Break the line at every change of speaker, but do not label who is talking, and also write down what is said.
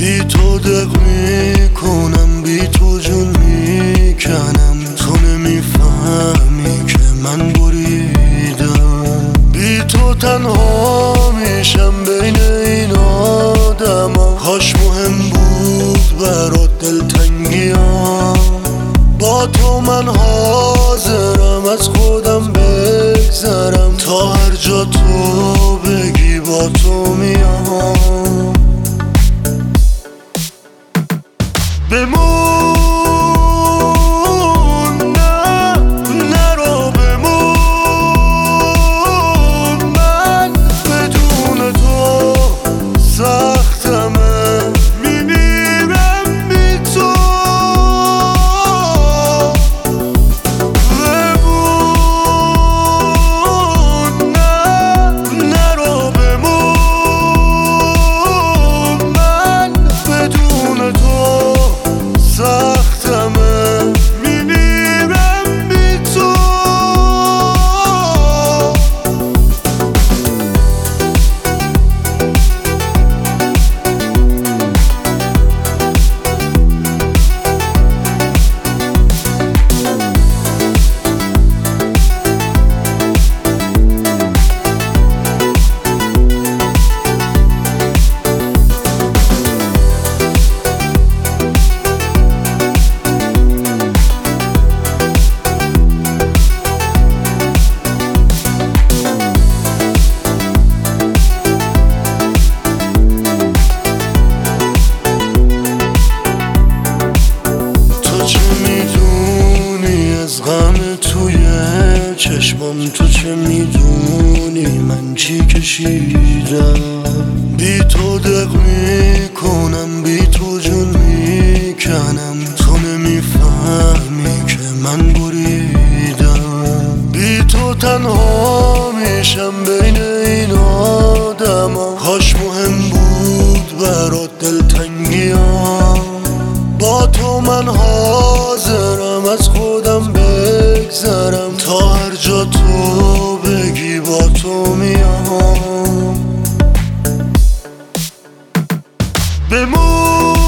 بی تو دق میکنم، بی تو جون میکنم. تو نمیفهمی که من بریدم. بی تو تنها میشم بین این آدما. کاش مهم بود برات دلتنگیام. با تو من حاضرم از خودم بگذرم، تا هر جا تو بگی با تو میام. بمون نه نرو، بمون. من بدون تو سختمه، میمیرم بی تو. بمون نه نرو، بمون. من بدون تو سختمه، میمیرم بی تو. غم توی چشمام، تو چه میدونی من چی کشیدم. بی تو دق میکنم، بی تو جون میکنم. تو نمیفهمی که من بریدم. بی تو تنها میشم بین این آدما. کاش مهم بود برات دلتنگیام. با تو من حاضرم از خودم بگذرم، تا هر جا تو بگی با تو میام. بمون